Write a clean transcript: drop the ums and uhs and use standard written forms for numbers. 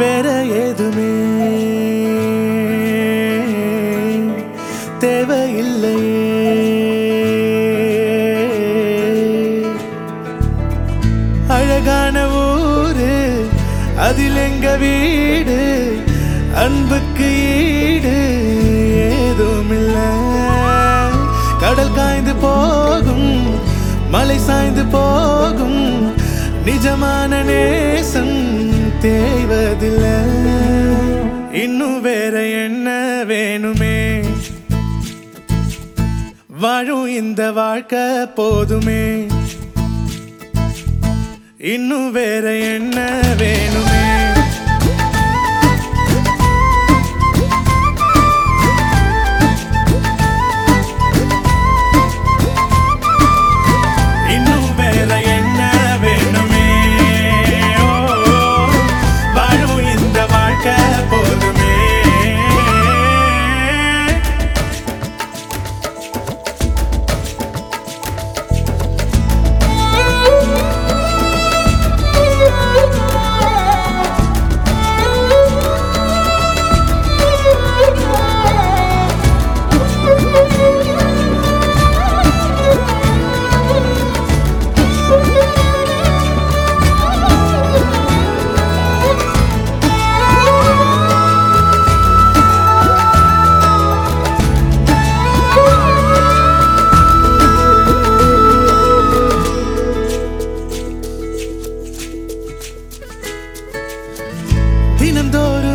வேற ஏதுமே தேவையில்லையே. அழகான ஊரு அதில் எங்க வீடு, அன்புக்கு ஈடு ஏதும் இல்ல. கடல் காய்ந்து போகும், மலை சாய்ந்து போகும், நிஜமான நேசம் தேய்வதில்லை. இன்னும் வேற என்ன வேணுமே, வாழும் இந்த வாழ்க்கை போதுமே. இன்னும் வேற என்ன வேணுமே. இன்னும் வேற என்ன வேணுமே, வாழும் இந்த வாழ்க்கை போதுமே. தினந்தோறும்